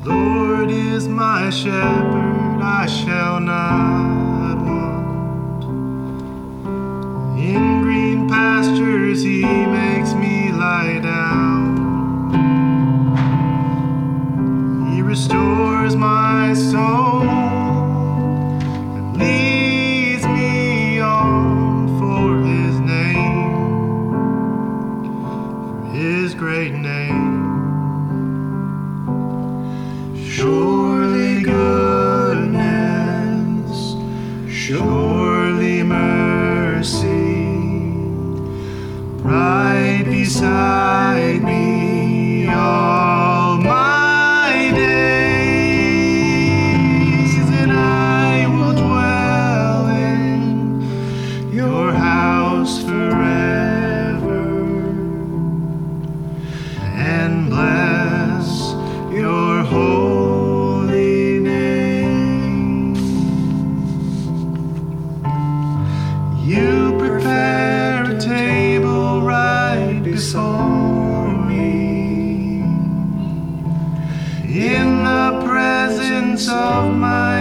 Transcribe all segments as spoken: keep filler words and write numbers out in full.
Lord is my shepherd, I shall not want. In green pastures he makes me lie down. He restores my soul and leads me on for his name, for his great name. Surely goodness, surely mercy, right beside me all my days, and I will dwell in your house forever and bless your holy name. You prepare a table right before me in the presence of my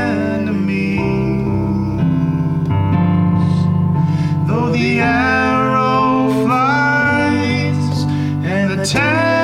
enemies. Though the arrow flies and the